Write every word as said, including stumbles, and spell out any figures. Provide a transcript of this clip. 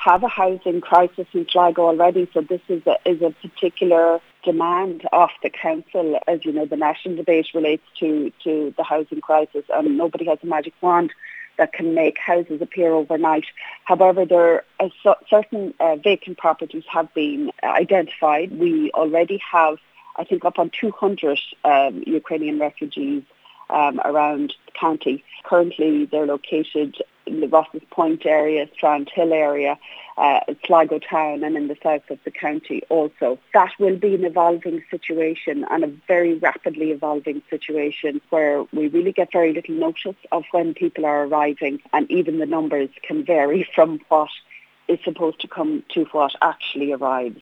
have a housing crisis in Sligo already, so this is a, is a particular demand of the council. As you know, the national debate relates to, to the housing crisis, and nobody has a magic wand that can make houses appear overnight. However, there are certain uh, vacant properties have been identified. We already have, I think, up on two hundred um, Ukrainian refugees um, around the county. Currently, they're located in the Ross's Point area, Strand Hill area, uh, Sligo town, and in the south of the county also. That will be an evolving situation, and a very rapidly evolving situation, where we really get very little notice of when people are arriving, and even the numbers can vary from what is supposed to come to what actually arrives.